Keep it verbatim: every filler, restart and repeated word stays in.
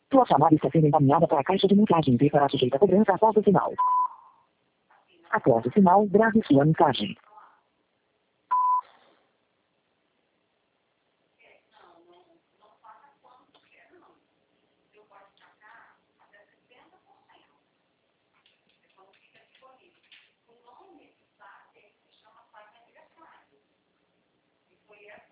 Sua chamada está sendo encaminhada para a caixa de mensagens e será sujeita a cobrança após o sinal. Após o sinal, grave sua mensagem. Foi essa